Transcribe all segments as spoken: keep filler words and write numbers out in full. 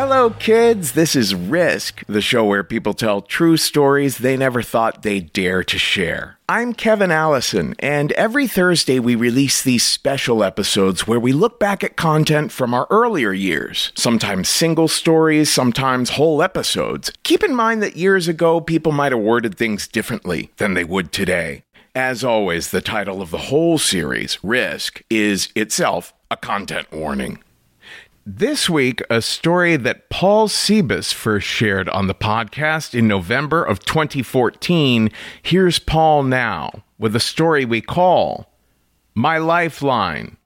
Hello, kids. This is Risk, the show where people tell true stories they never thought they'd dare to share. I'm Kevin Allison, and every Thursday we release these special episodes where we look back at content from our earlier years. Sometimes single stories, sometimes whole episodes. Keep in mind that years ago, people might have worded things differently than they would today. As always, the title of the whole series, Risk, is itself a content warning. This week, a story that Paul Sebas first shared on the podcast in November of twenty fourteen. Here's Paul now with a story we call My Lifeline.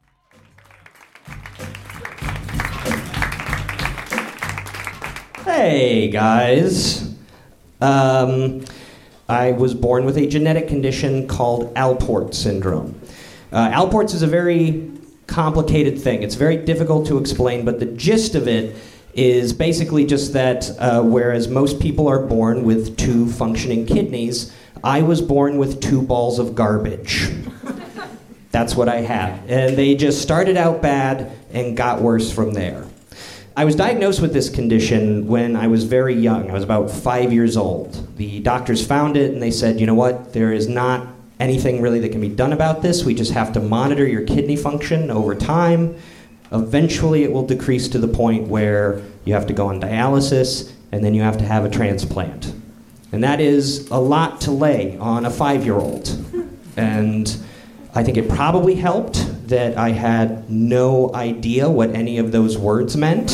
Hey, guys. Um, I was born with a genetic condition called Alport syndrome. Uh, Alport's is a very complicated thing. It's very difficult to explain, but the gist of it is basically just that uh, whereas most people are born with two functioning kidneys, I was born with two balls of garbage. That's what I had. And they just started out bad and got worse from there. I was diagnosed with this condition when I was very young. I was about five years old. The doctors found it and they said, you know what, there is not anything really that can be done about this. We just have to monitor your kidney function over time. Eventually it will decrease to the point where you have to go on dialysis and then you have to have a transplant. And that is a lot to lay on a five-year-old. And I think it probably helped that I had no idea what any of those words meant.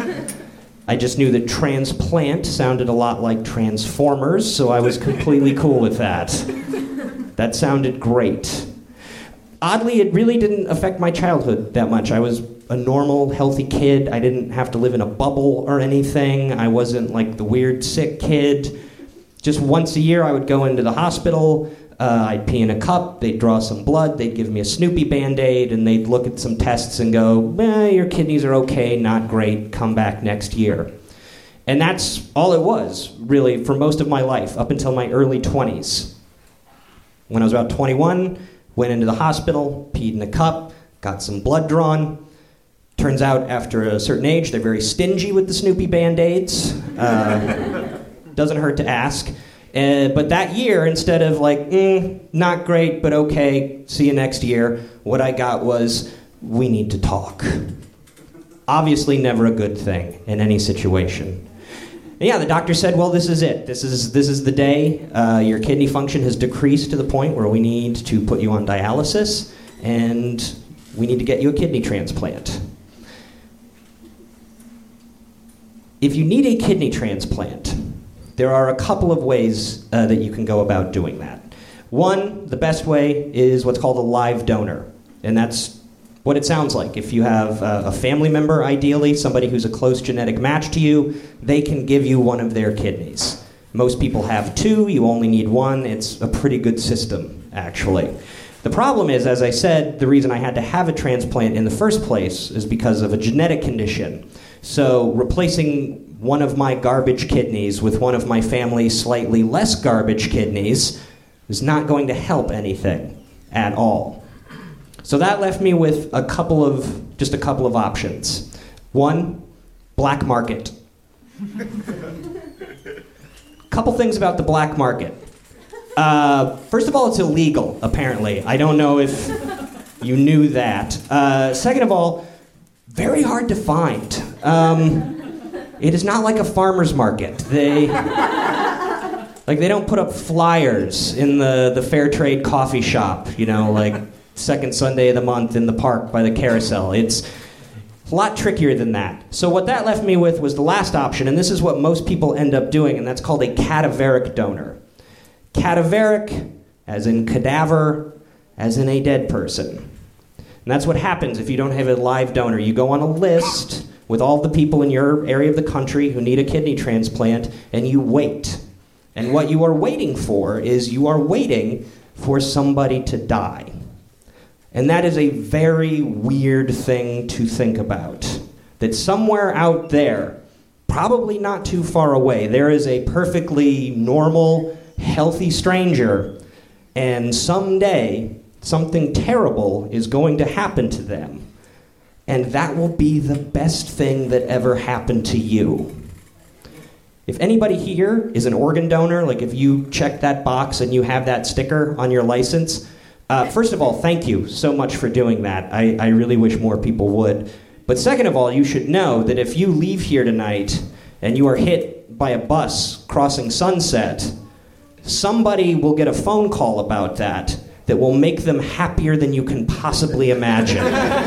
I just knew that transplant sounded a lot like Transformers, so I was completely cool with that. That sounded great. Oddly, it really didn't affect my childhood that much. I was a normal, healthy kid. I didn't have to live in a bubble or anything. I wasn't like the weird, sick kid. Just once a year, I would go into the hospital. Uh, I'd pee in a cup. They'd draw some blood. They'd give me a Snoopy Band-Aid, and they'd look at some tests and go, eh, your kidneys are okay, not great. Come back next year. And that's all it was, really, for most of my life, up until my early twenties. When I was about twenty-one, went into the hospital, peed in a cup, got some blood drawn. Turns out, after a certain age, they're very stingy with the Snoopy Band-Aids. Uh, doesn't hurt to ask. Uh, but that year, instead of like, mm, not great, but okay, see you next year, what I got was, we need to talk. Obviously never a good thing in any situation. And yeah, the doctor said, well, this is it. This is this is the day. Uh, your kidney function has decreased to the point where we need to put you on dialysis, and we need to get you a kidney transplant. If you need a kidney transplant, there are a couple of ways uh, that you can go about doing that. One, the best way, is what's called a live donor, and that's what it sounds like. If you have uh, a family member, ideally, somebody who's a close genetic match to you, they can give you one of their kidneys. Most people have two, you only need one. It's a pretty good system, actually. The problem is, as I said, the reason I had to have a transplant in the first place is because of a genetic condition. So replacing one of my garbage kidneys with one of my family's slightly less garbage kidneys is not going to help anything at all. So that left me with a couple of, just a couple of options. One, black market. Couple things about the black market. Uh, first of all, it's illegal, apparently. I don't know if you knew that. Uh, second of all, very hard to find. Um, it is not like a farmer's market. They, like, they don't put up flyers in the, the fair trade coffee shop, you know, like second Sunday of the month in the park by the carousel. It's a lot trickier than that. So what that left me with was the last option, and this is what most people end up doing, and that's called a cadaveric donor. Cadaveric, as in cadaver, as in a dead person. And that's what happens if you don't have a live donor. You go on a list with all the people in your area of the country who need a kidney transplant, and you wait. And what you are waiting for is you are waiting for somebody to die. And that is a very weird thing to think about. That somewhere out there, probably not too far away, there is a perfectly normal, healthy stranger, and someday something terrible is going to happen to them. and that will be the best thing that ever happened to you. If anybody here is an organ donor, like if you check that box and you have that sticker on your license, uh, first of all, thank you so much for doing that. I, I really wish more people would. But second of all, you should know that if you leave here tonight and you are hit by a bus crossing Sunset, somebody will get a phone call about that that will make them happier than you can possibly imagine.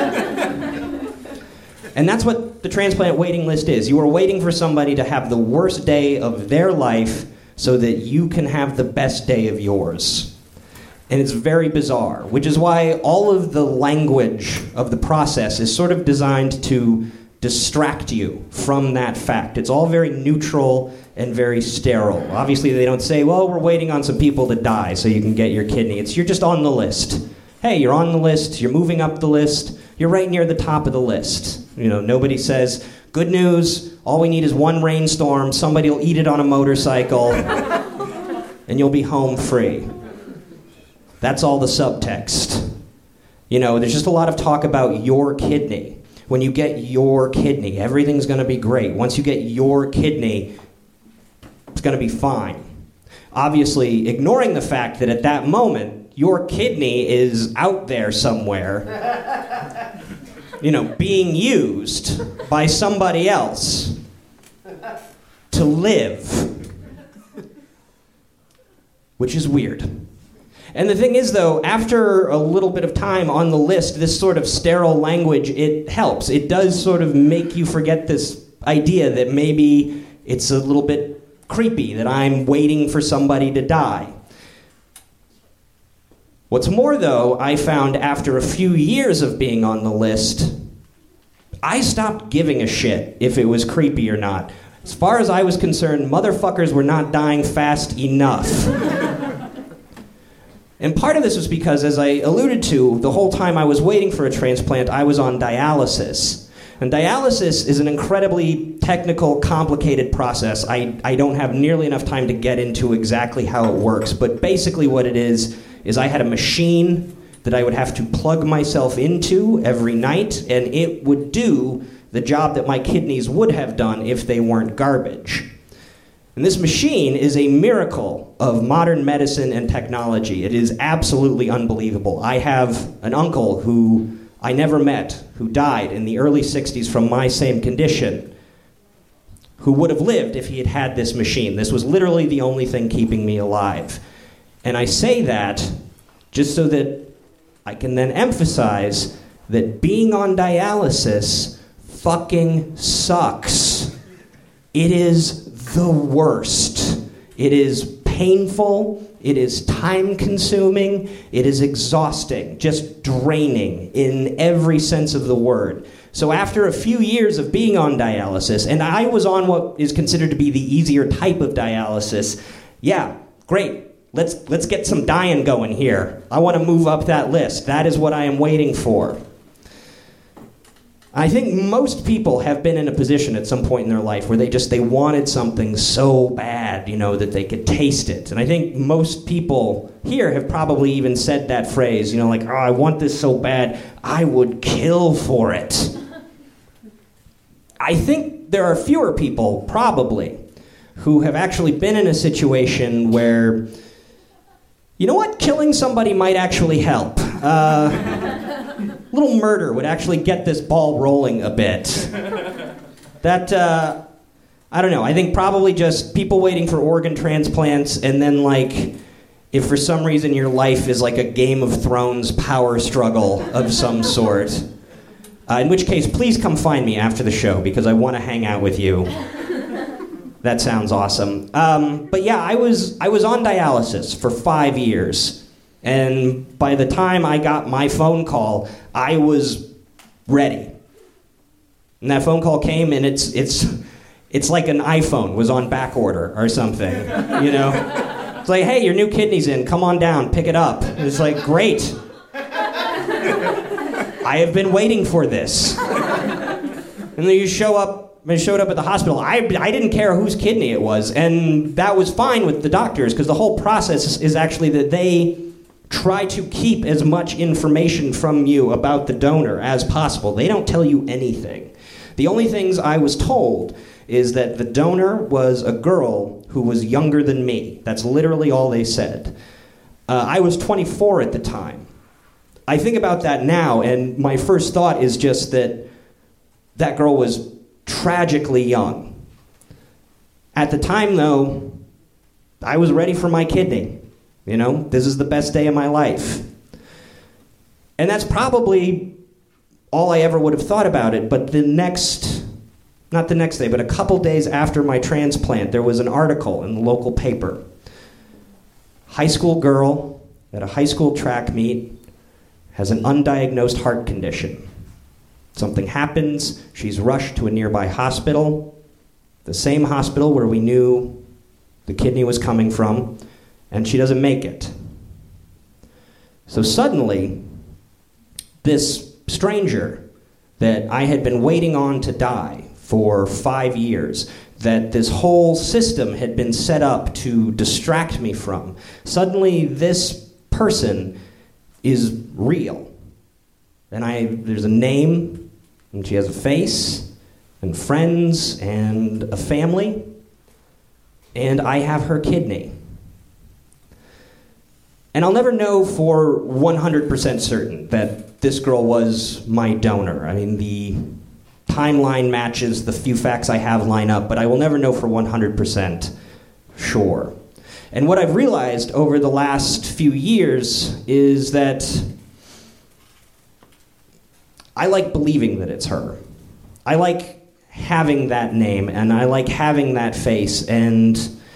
And that's what the transplant waiting list is. You are waiting for somebody to have the worst day of their life so that you can have the best day of yours. And it's very bizarre, which is why all of the language of the process is sort of designed to distract you from that fact. It's all very neutral and very sterile. Obviously, they don't say, well, we're waiting on some people to die so you can get your kidney. It's you're just on the list. Hey, you're on the list, you're moving up the list, you're right near the top of the list. You know, nobody says, good news, all we need is one rainstorm, somebody will eat it on a motorcycle, and you'll be home free. That's all the subtext. You know, there's just a lot of talk about your kidney. When you get your kidney, everything's going to be great. Once you get your kidney, it's going to be fine. Obviously, ignoring the fact that at that moment, your kidney is out there somewhere, you know, being used by somebody else to live, which is weird. And the thing is, though, after a little bit of time on the list, this sort of sterile language, it helps. It does sort of make you forget this idea that maybe it's a little bit creepy, that I'm waiting for somebody to die. What's more, though, I found after a few years of being on the list, I stopped giving a shit if it was creepy or not. As far as I was concerned, motherfuckers were not dying fast enough. And part of this was because, as I alluded to, the whole time I was waiting for a transplant, I was on dialysis. And dialysis is an incredibly technical, complicated process. I, I don't have nearly enough time to get into exactly how it works, but basically what it is, is I had a machine that I would have to plug myself into every night, and it would do the job that my kidneys would have done if they weren't garbage. And this machine is a miracle of modern medicine and technology. It is absolutely unbelievable. I have an uncle who I never met, who died in the early sixties from my same condition, who would have lived if he had had this machine. This was literally the only thing keeping me alive. And I say that just so that I can then emphasize that being on dialysis fucking sucks. It is the worst. It is painful. It is time-consuming. It is exhausting, just draining in every sense of the word. So after a few years of being on dialysis, and I was on what is considered to be the easier type of dialysis, yeah, great. Let's let's get some dying going here. I want to move up that list. That is what I am waiting for. I think most people have been in a position at some point in their life where they just, they wanted something so bad, you know, that they could taste it. And I think most people here have probably even said that phrase, you know, like, oh, I want this so bad, I would kill for it. I think there are fewer people, probably, who have actually been in a situation where, you know what, killing somebody might actually help. Uh... little murder would actually get this ball rolling a bit. That, uh, I don't know, I think probably just people waiting for organ transplants, and then, like, if for some reason your life is like a Game of Thrones power struggle of some sort. Uh, in which case, please come find me after the show, because I want to hang out with you. That sounds awesome. Um, but yeah, I was I was on dialysis for five years. And by the time I got my phone call, I was ready. And that phone call came, and it's it's it's like an iPhone was on back order or something, you know? It's like, hey, your new kidney's in. Come on down, pick it up. And it's like, great. I have been waiting for this. And then you show up, I showed up at the hospital. I, I didn't care whose kidney it was, and that was fine with the doctors, because the whole process is actually that they try to keep as much information from you about the donor as possible. They don't tell you anything. The only things I was told is that the donor was a girl who was younger than me. That's literally all they said. Uh, I was twenty-four at the time. I think about that now, and my first thought is just that that girl was tragically young. At the time, though, I was ready for my kidney. You know, this is the best day of my life. And that's probably all I ever would have thought about it, but the next, not the next day, but a couple days after my transplant, there was an article in the local paper. High school girl at a high school track meet has an undiagnosed heart condition. Something happens, she's rushed to a nearby hospital, the same hospital where we knew the kidney was coming from, and she doesn't make it. So suddenly, this stranger that I had been waiting on to die for five years, that this whole system had been set up to distract me from, suddenly this person is real. And I, there's a name, and she has a face, and friends, and a family, and I have her kidney. And I'll never know for one hundred percent certain that this girl was my donor. I mean, the timeline matches the few facts I have line up, but I will never know for one hundred percent sure. And what I've realized over the last few years is that I like believing that it's her. I like having that name, and I like having that face, and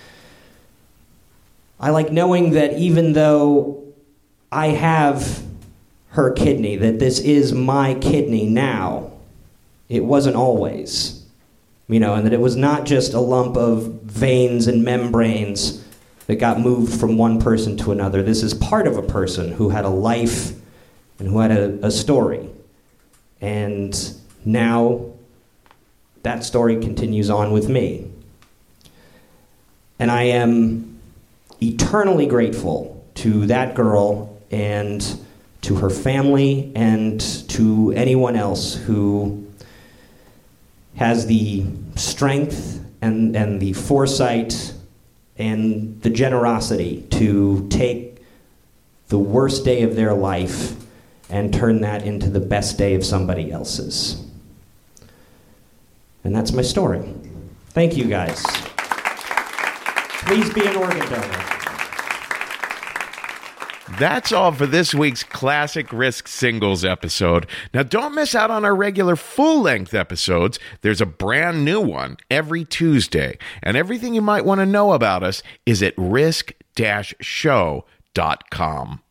I like knowing that even though I have her kidney, that this is my kidney now, it wasn't always. You know, and that it was not just a lump of veins and membranes that got moved from one person to another. This is part of a person who had a life and who had a, a story. And now that story continues on with me. And I am eternally grateful to that girl and to her family and to anyone else who has the strength and, and the foresight and the generosity to take the worst day of their life and turn that into the best day of somebody else's. And that's my story. Thank you, guys. Please be an organ donor. That's all for this week's Classic Risk Singles episode. Now, don't miss out on our regular full-length episodes. There's a brand new one every Tuesday, and everything you might want to know about us is at risk dash show dot com.